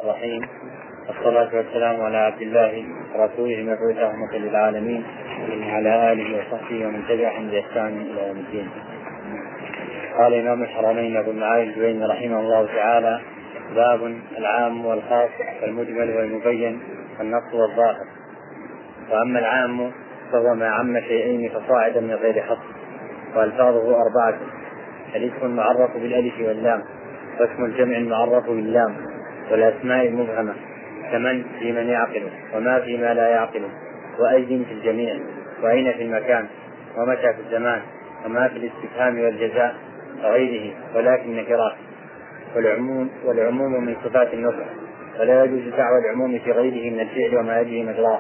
الرحيم، والصلاة والسلام على عبد الله ورسوله المبعوث رحمة للعالمين وعلى آله وصحبه ومن تبعهم بإحسان إلى يوم الدين. قال إمام الحرمين أبو المعالي الجويني رحمه الله تعالى: باب العام والخاص والمجمل والمبين والنص والظاهر. وأما العام فهو ما عم شيئين فصاعدا من غير حصر، وألفاظه 4: الاسم المعرف بالألف واللام، واسم الجمع المعرف باللام، والأسماء المبهمة كمن في من يعقل، وما في ما لا يعقل، وأي في الجميع، وأين في المكان، ومتى في الزمان، وما في الاستفهام والجزاء وغيره، ولكن نكرات. والعموم من صفات النصر، ولا يجوز دعوى العموم في غيره من الفعل وما يجري مجراه.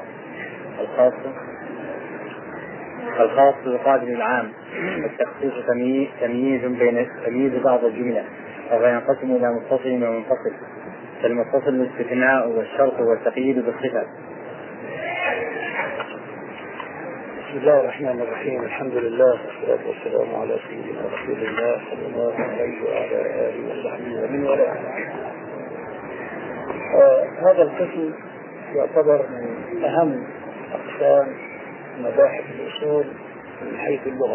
الخاص يقابل العام، والتخصيص تمييز بعض الجملة، وهو ينقسم إلى متصل ومنفصل، فالمتصل الاستثناء والشرط والتقييد بالصفة. بسم الله الرحمن الرحيم، الحمد لله والصلاة والسلام على سيدنا رسول الله صلى الله عليه وعلى آله وصحبه ومن والاه. هذا القسم يعتبر من أهم أقسام مباحث الأصول من حيث اللغة،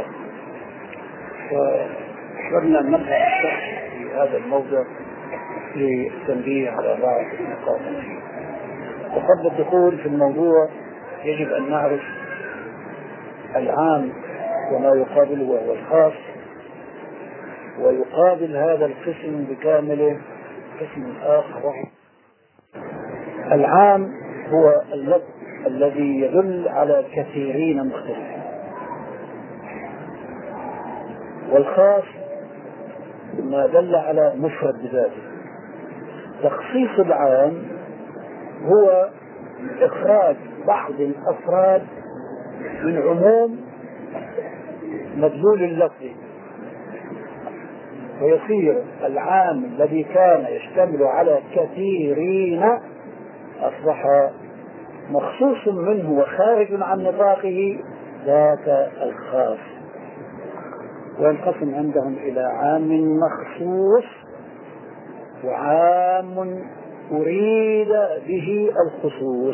فأحببنا أن نبدأ الشرح في هذا الموضع للتنبيه على بعض النقاط. وقبل الدخول في الموضوع يجب أن نعرف العام وما يقابله وهو الخاص، ويقابل هذا القسم بكامله قسم آخر. العام هو اللفظ الذي يدل على كثيرين مختلفين، والخاص ما دل على مفرد بذاته. تخصيص العام هو إخراج بعض الأفراد من عموم مدلول اللفظ، ويصير العام الذي كان يشتمل على كثيرين أصبح مخصوص منه وخارج عن نطاقه ذاك الخاص. وينقسم عندهم إلى عام مخصوص وعام أريد به الخصوص.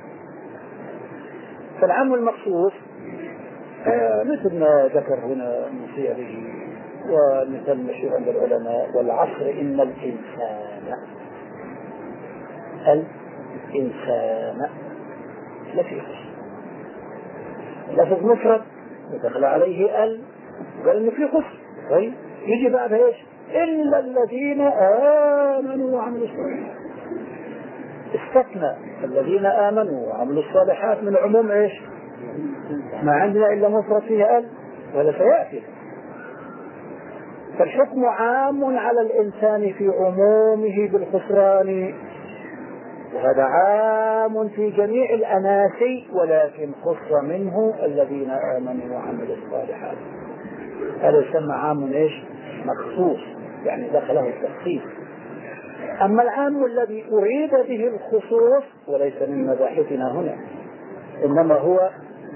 فالعام المخصوص مثل ما ذكر هنا من صيغه ومثل مشهور عند العلماء: والعصر إن الإنسان لفي خسر. لفظ مفرد ودخل عليه وإن في خسر، طيب يجي بعد ايش؟ إلا الذين آمنوا وعملوا الصالحات. استثنى الذين آمنوا وعملوا الصالحات من عموم ايش؟ ما عندنا إلا مفرد فيه ولا سيأتي. فالحكم عام على الإنسان في عمومه بالخسران، وهذا عام في جميع الأناس، ولكن خص منه الذين آمنوا وعملوا الصالحات. هذا يسمى عام ايش؟ مخصوص، يعني دخله التخصيص. أما العام الذي أريد به الخصوص وليس من مباحثنا هنا، إنما هو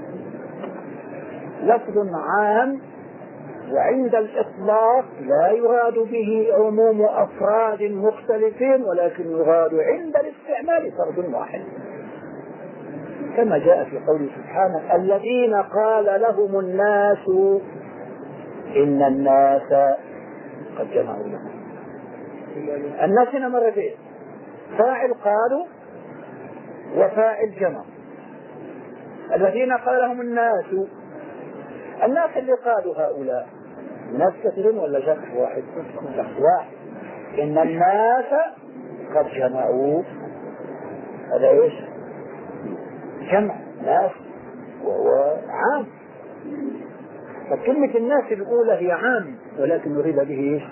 لفظ عام، وعند الإطلاق لا يراد به عموم أفراد مختلفين، ولكن يراد عند الاستعمال فرد واحد، كما جاء في قوله سبحانه: الذين قال لهم الناس إن الناس قد جمعوا لهم. الناس هنا مرتين، فاعل قالوا وفاعل جمع. الذين قال لهم الناس اللي قالوا هؤلاء الناس كثيرين ولا شخص واحد؟ شخص واحد. إن الناس قد جمعوا، هذا ايش؟ جمع ناس وهو عام. فكلمة الناس الأولى هي عام، ولكن نريد به ايش؟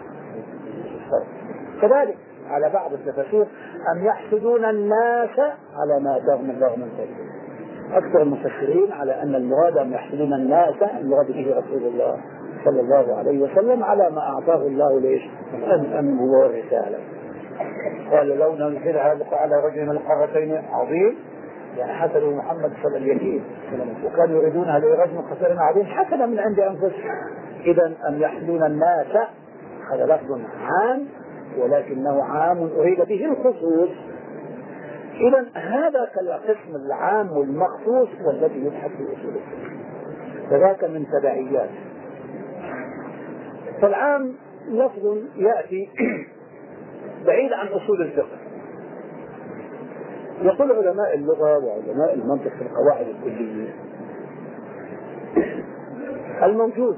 كذلك على بعض التفاسير: أم يحسدون الناس على ما آتاهم الله من فضله. أكثر المفسرين على أن المراد أن يحسدون الناس المراد به رسول الله صلى الله عليه وسلم على ما أعطاه الله ليش؟ أن هو الرسالة. قال: لو ننزلها على رجل من القارتين عظيم، يعني حسدوا محمد صلى اليتيم، وكانوا يريدونها لرجل خسر عظيم حسنا من عند أنفسهم. إذا أن يحسدون الناس هذا لفظ عام، ولكنه عام أريد به الخصوص، إذا هذا القسم العام والمخصوص هو الذي يبحث في أصول الفقه، فذاك من تبعيات. فالعام لفظ يأتي بعيد عن أصول الفقه. يقول علماء اللغة وعلماء المنطق في القواعد الكلية الموجود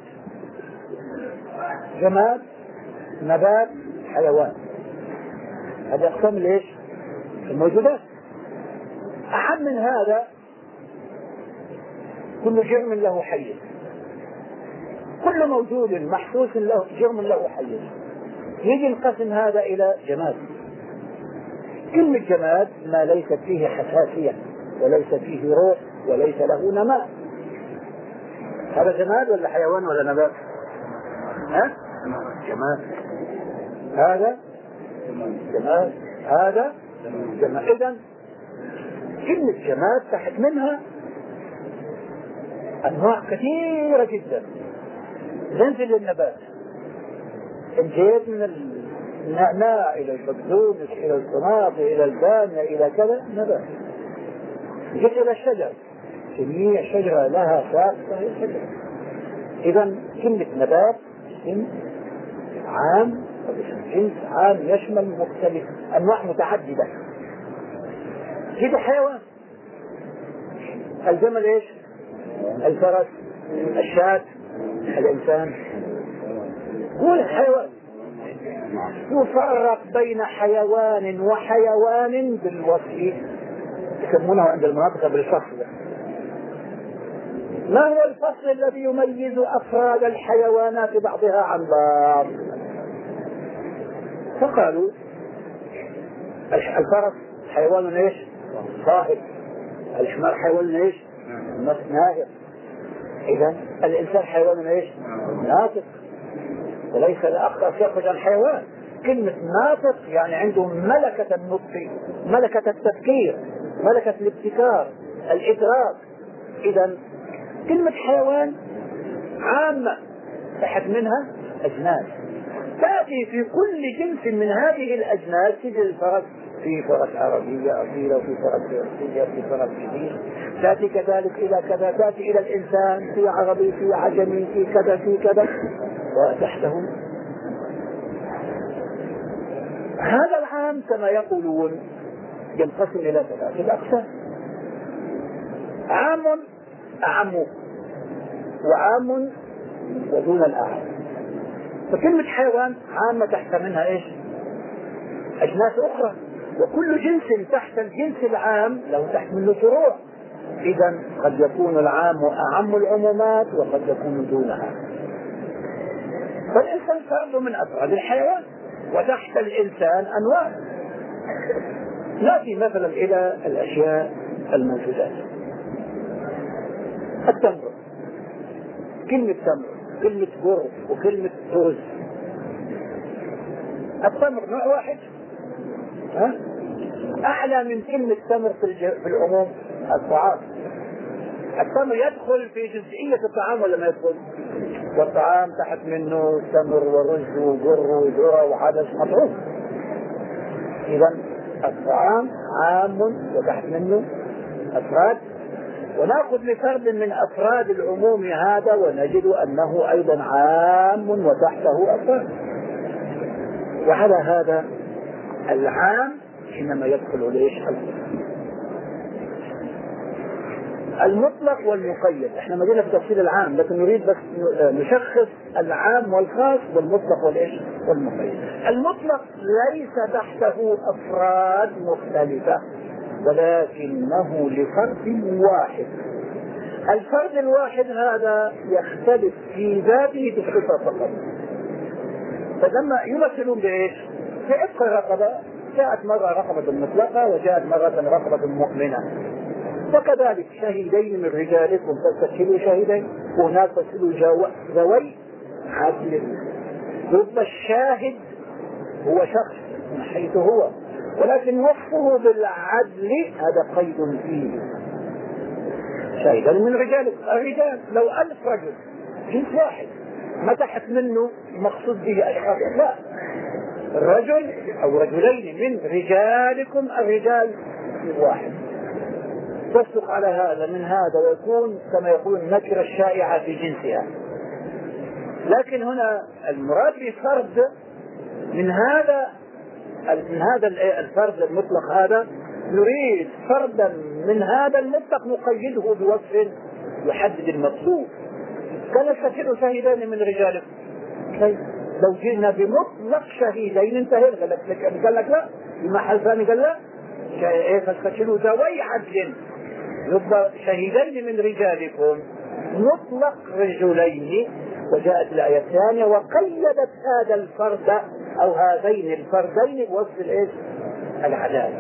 جماد، نبات، حيوان، هذه أقسام ليش؟ الموجودات. أهم من هذا كل جرم له حيز، كل موجود محسوس له جرم له حيز. يجي القسم هذا إلى جماد. كلمة جماد ما ليست فيه حساسية وليس فيه روح وليس له نماء، هذا جماد ولا حيوان ولا نبات؟ ها؟ جماد. هذا جماد، هذا جماد. إذن كلمة جماد تحت منها أنواع كثيرة جدا. ننزل للنبات، انجيت من النعناع إلى البقدونس إلى الطماطم إلى البامية إلى كذا نبات. جيت إلى الشجر، جميع شجرة لها ساق فهي شجرة. إذا كلمة نبات اسم عام، جنس عام يشمل مختلف أنواع متعددة. جيت حيوان، الجمل إيش؟ الفرس، الشاة، الإنسان. هو الحيوان. يفرق بين حيوان وحيوان بالوصف، يسمونه عند المناطق بالفصل. ما هو الفصل الذي يميز أفراد الحيوانات بعضها عن بعض؟ فقالوا الفرس حيوان ايش؟ صاحب. الحمار حيوان ايش؟ ناهر. إذا الإنسان حيوان ايش؟ ناطق، وليس الأخطأ يخرج عن حيوان. كلمة ناطق يعني عنده ملكة النطق، ملكة التفكير، ملكة الابتكار، الإدراك. إذا كلمة حيوان عامة تحت منها أجناس، تأتي في كل جنس من هذه الأجناس. تجي الفرس في فرس عربية أصيلة وفي فرس فارسية وفي فرس جديد، تأتي كذلك إلى كذا، تأتي إلى الإنسان في عربي في عجمي في كذا في كذا، وتحته هذا العام كما يقولون ينقسم إلى ثلاثة أقسام: عام أعم، وعام ودون الأعم. فكلمة حيوان عامة تحت منها إيش؟ أجناس أخرى، وكل جنس تحت الجنس العام له تحت منه فروع. إذا قد يكون العام أعم العمومات وقد يكون دونها. فالإنسان فرد من أفراد الحيوان، وتحت الإنسان أنواع. نأتي مثلا إلى الأشياء الموجودات. التمر، كلمة تمر، كلمة بر، وكلمة رز. التمر نوع واحد، ها؟ أعلى من كلمة تمر في العموم الطعام. التمر يدخل في جزئية الطعام ولا ما يدخل؟ والطعام تحت منه تمر ورز وبر وذرة وعدس مطعوم. إذا الطعام عام وتحت منه أفراد، ونأخذ لفرد من أفراد العموم هذا ونجد أنه أيضا عام وتحته أفراد. وعلى هذا العام حينما يدخل ليش المطلق والمقيد. احنا ما جينا في تفصيل العام، لكن نريد بس نشخص العام والخاص بالمطلق والايش والمقيد. المطلق ليس تحته افراد مختلفة، ولكنه لفرد واحد. الفرد الواحد هذا يختلف في ذاته بالصفة فقط. فلما يمثلون بايش؟ في عتق الرقبة، جاءت مرة رقبة مطلقة وجاءت مرة رقبة مؤمنة. وكذلك شهيدين من رجالكم فاستشهدوا شهيدين، وهناك فاستشهدوا ذوي عدل. رب الشاهد هو شخص من حيث هو، ولكن وصفه بالعدل هذا قيد فيه. شهيدين من رجالكم، الرجال لو 1000 رجل جنس واحد ما تحت منه مقصود به أشخاص، لا، الرجل أو رجلين من رجالكم، الرجال واحد تصدق على هذا من هذا ويكون كما يقول النكرة الشائعة في جنسها. لكن هنا المراد بفرد من هذا الفرد المطلق هذا نريد فردا من هذا المطلق نقيده بوصف يحدد المقصود. كان الشهيد شهيدين من رجالكم. لو جئنا بمطلق شهيدين انتهينا. قال لك لا، المحل ثاني قال لا، فاستشهدوا ذوي عدل، يبقى شهيدين من رجالكم مطلق رجلين. وجاءت الآية الثانية وقيدت هذا الفرد أو هذين الفردين بوصف الايش؟ العدالة.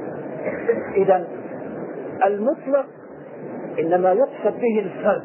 إذا المطلق إنما يقصد به الفرد،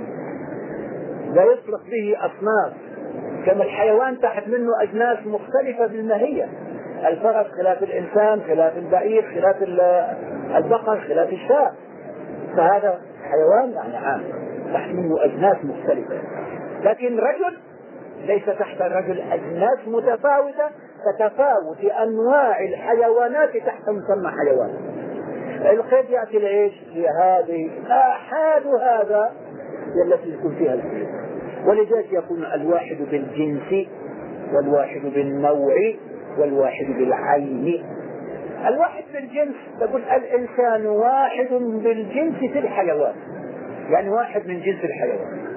لا يطلق به أصناف. كما الحيوان تحت منه أجناس مختلفة بالماهية، الفرس خلاف الإنسان، خلاف البعير، خلاف البقر، خلاف الشاة، فهذا حيوان يعني عام تحت منه أجناس مختلفة. لكن رجل ليس تحت الرجل أجناس متفاوتة كتفاوت أنواع الحيوانات تحت مسمى حيوان. القيد يأتي لإيش؟ لهذه آحاد هذا التي يكون فيها القيد. ولذلك يكون الواحد بالجنس والواحد بالنوع والواحد بالعين. الواحد بالجنس تقول الإنسان واحد بالجنس في الحيوان، يعني واحد من جنس الحيوان،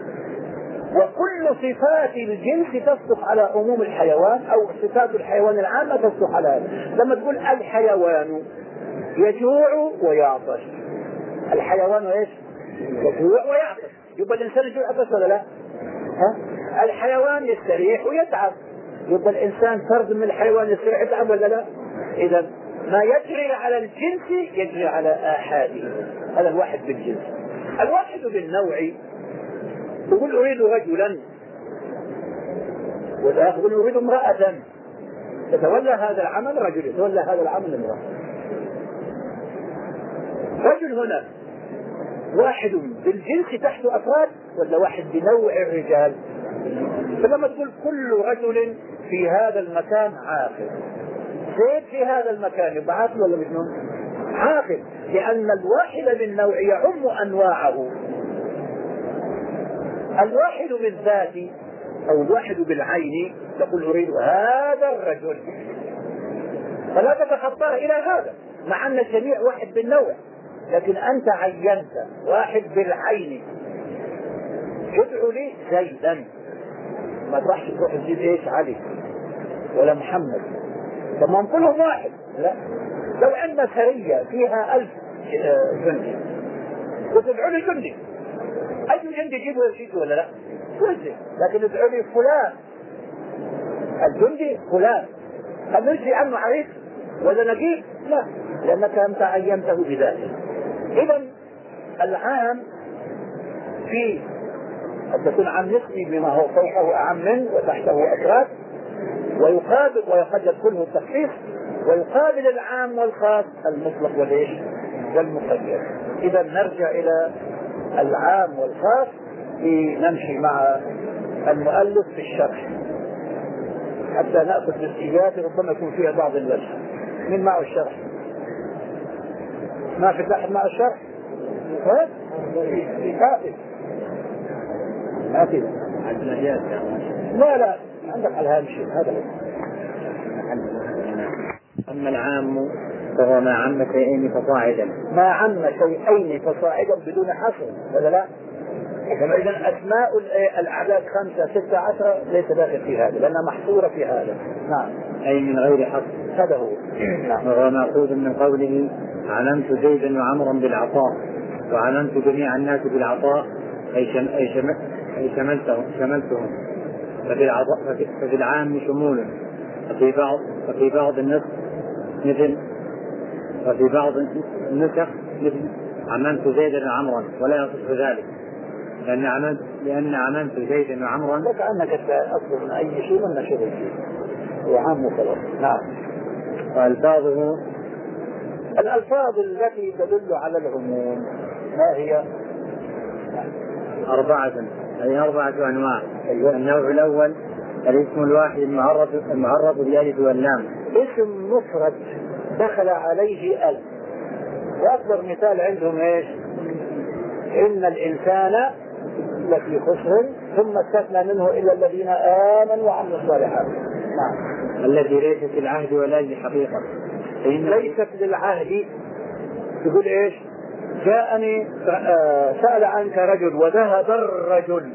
وكل صفات الجنس تصدق على عموم الحيوان، أو صفات الحيوان العامة تصدق على هذا. لما تقول الحيوان يجوع ويعطش، الحيوان ايش؟ يجوع ويعطش، يبقى الإنسان يجوع ويعطش ولا لا؟ الحيوان يستريح ويتعب، يبقى الإنسان فرد من الحيوان يستريح ويتعب ولا لا؟ إذا ما يجري على الجنس يجري على آحاده. هذا الواحد بالجنس. الواحد بالنوع يقول أريد رجلا، والآخر يقول أريد امرأة، يتولى هذا العمل رجل، يتولى هذا العمل امرأة. رجل هنا واحد بالجنس تحت أفراد ولا واحد بنوع الرجال؟ فلما تقول كل رجل في هذا المكان عاقل، زيد في هذا المكان يبقى عاقل ولا مجنون؟ عاقل، لأن الواحد بالنوع يعم أنواعه. الواحد بالذات أو الواحد بالعين تقول أريد هذا الرجل، فلا تتخطى إلى هذا، مع أن الجميع واحد بالنوع، لكن أنت عينت واحد بالعين. ادعو لي زيدا، ما تروحش تروح تجيب ايش علي ولا محمد، طب كلهم واحد. لا، لو عندنا سرية فيها 1000 جندي وتدعو لي جندي، أي جندي يجيبه ولا لا؟ جندي، لكن ادعو لي فلان الجندي فلان، هل نجي عنه عريف ولا نجيب؟ لا، لأنك أنت عينته بذلك. إذا العام في قد تكون عام نسبي بما هو فوقه أعم منه وتحته أفراد، ويقابل وقد يدخله التخصيص، ويقابل العام والخاص المطلق والإيش والمقيد. إذا نرجع إلى العام والخاص لنمشي مع المؤلف في الشرح حتى نأخذ بالإجابات، ربما يكون فيها بعض اللبس. من معه الشرح؟ ما في أحد مع الشرح؟ هاتف لا عندك على هامشي هذا. أما العام فهو ما عم شيئين فصاعدا، ما عم شيئين فصاعدا بدون حصر ولا لا؟ إذا أسماء الأعداد 5 6 10 ليس داخل في هذا لأنها محصورة في هذا. نعم، أي من غير حصر، هذا هو. نعم. وهو مأخوذ من قوله علمت زيدا وعمرا بالعطاء، وعلمت جميع الناس بالعطاء أي شملتهم. ففي العام شمول، وفي بعض النسخ مثل عممت زيدا وعمرا، ولا يصح ذلك لأن عممت زيدا وعمرا كأنك أصل من أي شيء من نشر فيه هو عام وخلاص. نعم. وألفاظه الألفاظ التي تدل على العموم ما هي؟ 4، أي 4 أنواع. النوع الأول الاسم الواحد المعرف بالألف واللام، اسم مفرد دخل عليه ألف وأكبر مثال عندهم إيش؟ إن الإنسان لفي خسر، ثم استثنى منه إلا الذين آمنوا وعملوا الصالحات. نعم. التي ليست للعهد ولا للحقيقة. ليست للعهد. تقول إيش؟ جاءني سأل عنك رجل وذهب الرجل.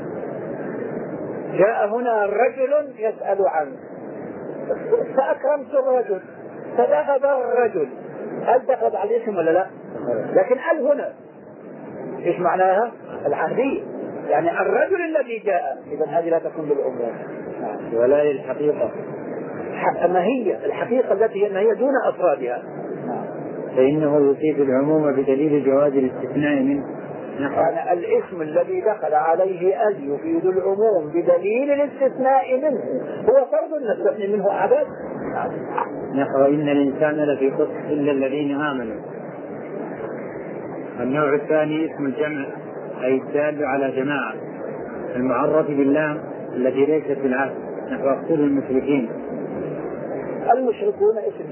جاء هنا رجل يسأل عنك، فأكرمت الرجل فذهب الرجل. هل دخلت على الاسم ولا لا؟ لكن هل هنا ايش معناها؟ العهدية، يعني الرجل الذي جاء. إذا هذه لا تكون بالعموم ولا للحقيقة. ما هي الحقيقة التي هي دون أفرادها، فإنه يفيد العموم بدليل جواز الاستثناء منه. يعني الاسم الذي دخل عليه أل يفيد العموم بدليل الاستثناء منه، هو فرض نستثني منه عدد. نحو إن الإنسان لفي خسر إلا الذين آمنوا. النوع الثاني اسم الجمع، أي الدال على جماعة، المعرف باللام التي ليست بالعهد، نحو اقتلوا المشركين. المشركون اسم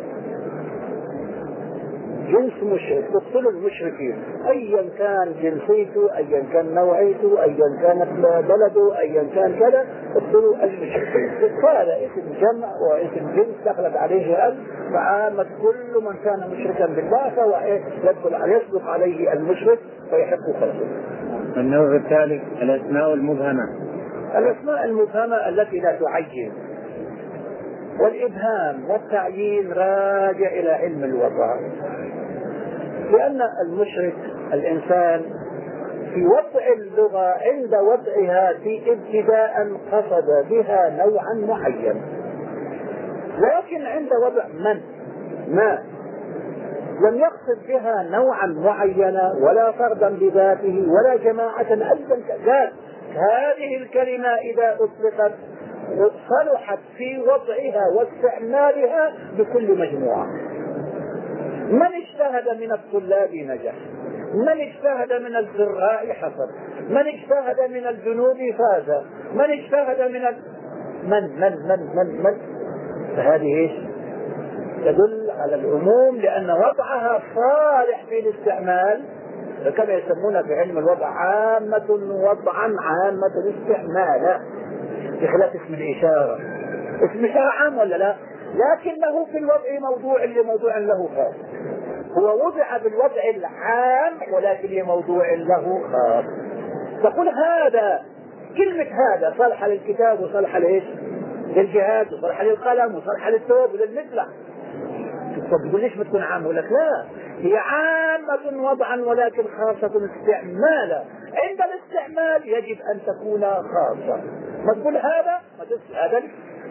جنس مشرك، تقتلوا المشركين أيا كان جنسيته، أيا كان نوعيته، أيا كانت بلده، أيا كان كذا، تقتلوا المشركين. هذا اسم جمع واسم جنس دخلت عليه ال، فعامة كل من كان مشركا بالله فهو يصدق عليه المشرك فيحق قتله. النوع الثالث الأسماء المبهمة. الأسماء المبهمة التي لا تعين، والإبهام والتعيين راجع إلى علم الوضع، لأن المشرك الإنسان في وضع اللغة عند وضعها في ابتداء قصد بها نوعا معين، لكن عند وضع ما لم يقصد بها نوعا معينا ولا فردا بذاته ولا جماعة أيضا كذلك. هذه الكلمة إذا أطلقت صلحت في وضعها واستعمالها بكل مجموعة. من اجتهد من الطلاب نجح، من اجتهد من الزراع حصل، من اجتهد من الجنوب فاز، من اجتهد من من فهذه ايش؟ تدل على العموم، لأن وضعها صالح في الاستعمال، كما يسمونها في علم الوضع عامة وضعا عامة استعمالا، بخلاف اسم الإشارة. اسم الإشارة عام ولا لا؟ لكنه في الوضع موضوع لموضوع له خاص، هو وضع بالوضع العام ولكن لموضوع له خاص. تقول هذا، كلمة هذا صالحة للكتاب وصالحة لإيش؟ للجهاد، وصالحة للقلم، وصالحة للثوب وللمثلة. تقول ليش ما تكون عامة؟ لك لا، هي عامة وضعا ولكن خاصة استعمالا. عند الاستعمال يجب أن تكون خاصة. ما تقول هذا، ما تقول هذا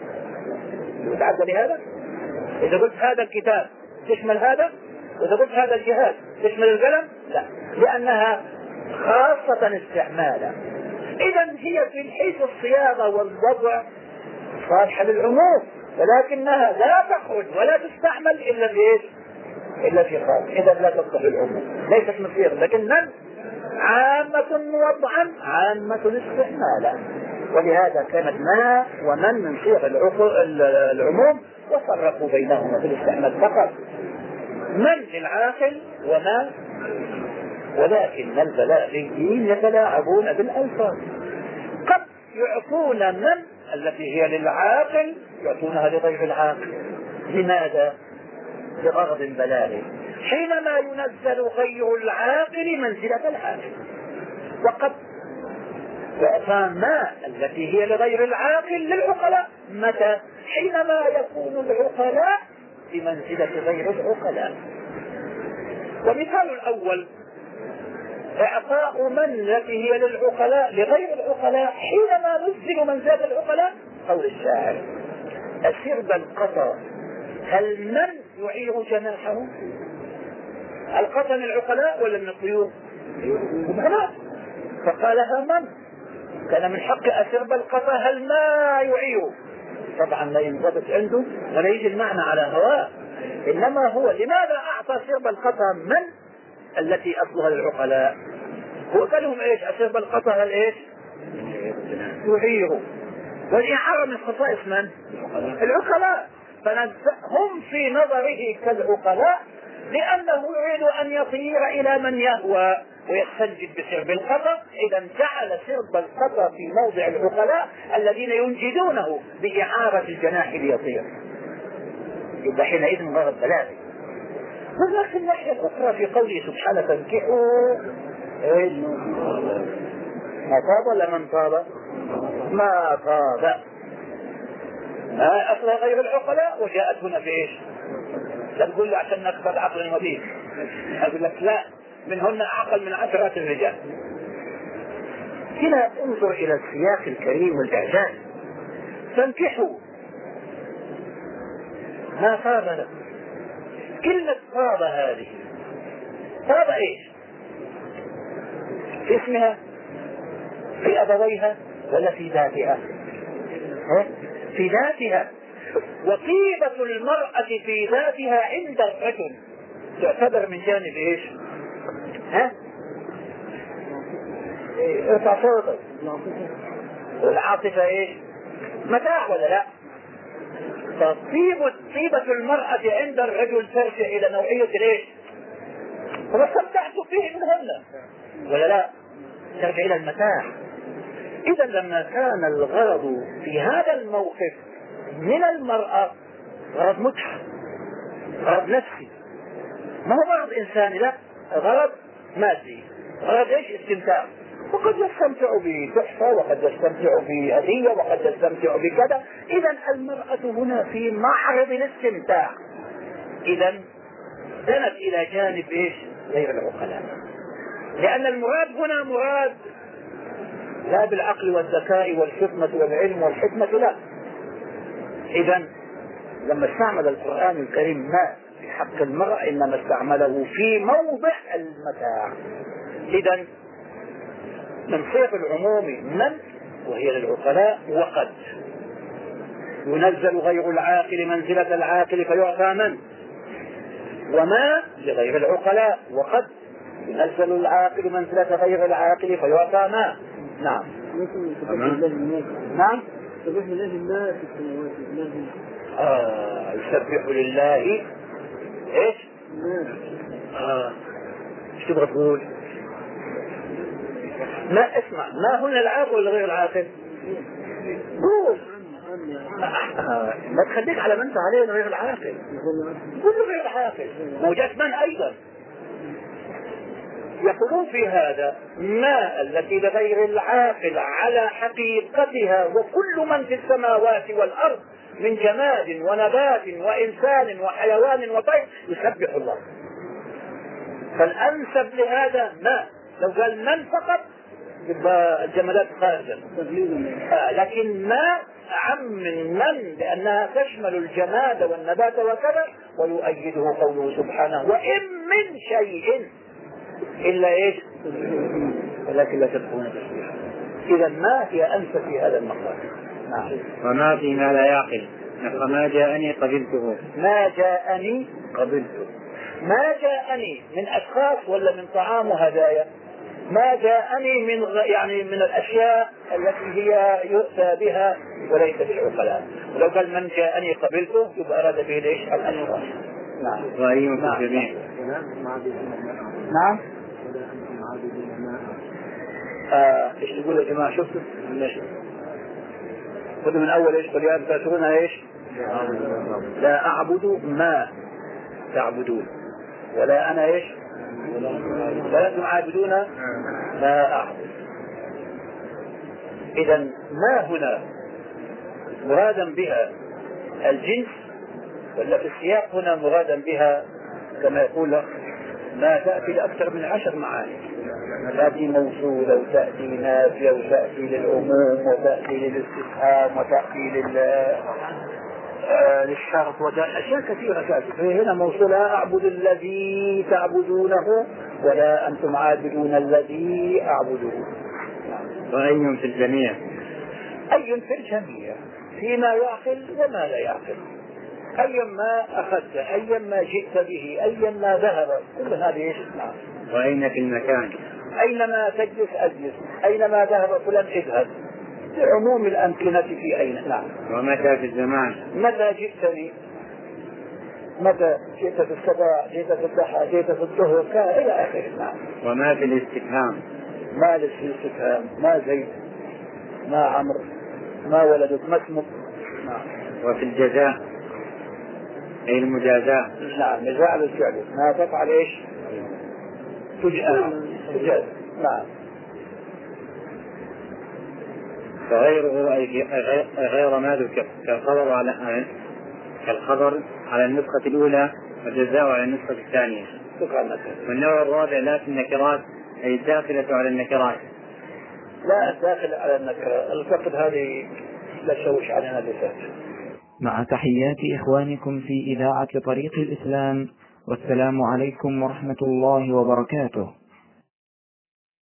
يتعدى لهذا. إذا قلت هذا الكتاب تشمل هذا، وإذا قلت هذا الجهاز تشمل القلم، لا، لأنها خاصة استعمالا. إذا هي في حيث الصياغة والوضع صالحة للعموم، ولكنها لا تخرج ولا تستعمل إلا بإيش؟ إلا في خاص. إذا لا تصلح العموم، ليست مصير، لكن عامة وضعا عامة استعمالا. ولهذا كانت ما ومن من صيغ العموم، وفرقوا بينهما في الاستعمال فقط. من للعاقل وما، ولكن البلاغيين يتلاعبون بالألفاظ، قد يعطون من التي هي للعاقل يعطونها لغير العاقل. لماذا؟ لغرض بلاغي، حينما ينزل غير العاقل منزلة العاقل. وقد يعطى ما التي هي لغير العاقل للعقلاء، متى؟ حينما يكون العقلاء بمنزلة غير العقلاء. ومثال الأول إعطاء من التي هي للعقلاء لغير العقلاء حينما نزل منزلة العقلاء. قول الشاعر: أسرب القطا هل من يعير جناحه؟ القطا من العقلاء ولا من الطيور؟ العقلاء. فقالها من كان من حق أسرب القطا هل ما يعير. طبعا لا ينضبط عنده ولا يجي المعنى على هواه، إنما هو لماذا أعطى سرب القطا من التي أصلها للعقلاء؟ هو قال لهم إيش؟ أسرب القطا هل إيش؟ يعير. والإعارة من خصائص من؟ العقلاء. هم في نظره كالعقلاء، لأنه يريد أن يطير إلى من يهوى ويستنجد بسرب الخطأ. إذا جعل سرب الخطأ في موضع العقلاء الذين ينجدونه بإعارة الجناح ليطير، يبقى حينئذ غرض بلاغي. ولكن الناحية الأخرى في قوله سبحانه تنكحوا ما طاب ولا من طاب؟ ما طاب، ما أصلها غير العقلاء وجاءت هنا في إيش؟ لا تقول لي عشان نقبل عقل ودين، أقول لك لا، منهن أعقل من عشرات الرجال. هنا انظر إلى السياق الكريم والإعجاز. تنكحوا ما طاب لكم. كلمة طاب هذه طاب إيش؟ في اسمها، في أبويها، ولا في ذاتها؟ في ذاتها. وطيبة المرأة في ذاتها عند الرجل تعتبر من جانب ايش؟ ارفع صوتك. والعاطفة ايش؟ متاع ولا لا؟ فطيبة المرأة عند الرجل ترجع الى نوعية الايش؟ واستمتعت فيه منهن ولا لا؟ ترجع الى المتاع. اذا لما كان الغرض في هذا الموقف من المرأة غرض متعة، غرض نفسي، ما هو غرض انساني، لا، غرض مادي، غرض ايش؟ استمتاع. وقد يستمتع بتحفة، وقد يستمتع بهدية، وقد يستمتع بكذا. اذا المرأة هنا في معرض الاستمتاع، اذا دنت الى جانب ايش؟ غير العقلاء. لان المراد هنا مراد لا بالعقل والذكاء والفطنة والعلم والحكمة، لا. إذا لما استعمل القرآن الكريم ما في حق المرأة إنما استعمله في موضع المتاع. إذا من صيغ العموم من، وهي للعقلاء، وقد ينزل غير العاقل منزلة العاقل فيعطى من، وما لغير العقلاء، وقد ينزل العاقل منزلة غير العاقل فيعطى ما. نعم. نعم. يسبح لله في السماوات يسبح لله ايش؟ ايش تبغى تقول؟ ما اسمع، ما هنا العاقل ولا غير العاقل؟ قول. ما تخليك على من انت عليه غير العاقل، قول غير العاقل. موجات من ايضا يقولون في هذا ما التي لغير العاقل على حقيقتها، وكل من في السماوات والأرض من جماد ونبات وإنسان وحيوان وطير يسبح الله. فالأنسب لهذا ما، لو قال من فقط يبقى الجمادات خارجة، لكن ما أعم من لأنها تشمل الجماد والنبات وكذا. ويؤيده قوله سبحانه وإن من شيء إلا إيش؟ ولكن لا تدخلون تسبيحا. إذا ما هي أنسب في هذا المقام. نعم. وما فيما لا يعقل، ما جاءني قبلته. ما جاءني قبلته. ما جاءني من أشخاص ولا من طعام وهدايا؟ ما جاءني من يعني من الأشياء التي هي يؤتى بها وليس بالعقلاء. ولو قال من جاءني قبلته يبقى أراد به ليش؟ الأنواع. نعم. رأيي في الجميع. نعم. ايش تقول يا جماعة؟ شفتوا؟ خذوا من أول ايش؟ قل يا الكافرون ايش؟ لا أعبد ما تعبدون ولا أنا ايش؟ ولا أنتم عابدون ما أعبد. إذا ما هنا مرادا بها الجنس، ولا في السياق هنا مرادا بها كما يقول ما تأتي لأكثر من 10 معاني، تأتي موصولة وتأتي نافية وتأتي للعموم وتأتي للاستفهام وتأتي للشرط وأشياء كثيرة تأتي. هنا موصولة أعبد الذي تعبدونه ولا أنتم عابدون الذي أعبده. رأي في الجميع. أي في الجميع فيما يعقل وما لا يعقل. أيما أخذت، أيما جئت به، أيما ذهب، كل هذه ايش؟ وأين في المكان، أينما تجلس أجلس، أينما ذهب فلان اذهب، لعموم الأمكنة في أين. نعم. ومتى في الزمان، متى جئتني متى جئت في الصباح، جئت في الضحى، جئت في الظهر، إلى آخره. نعم. وما في الاستفهام؟ ما للاستفهام، ما زيد، ما عمرو، ما ولدك، ما اسمك. نعم. وفي الجزاء أي المجازاة؟ نعم، جزاء بالفعل، ما تفعل إيش؟ تجاز. نعم. فغيره أي غير ما ذكر كالخبر على النسخة الأولى والجزاء على النسخة الثانية. والنوع الرابع لا في النكرات أي الداخلة على النكرات. لا الداخل على النكرات، الفقد هذه لا تشوش علينا بسهل. مع تحيات إخوانكم في إذاعة طريق الإسلام، والسلام عليكم ورحمة الله وبركاته.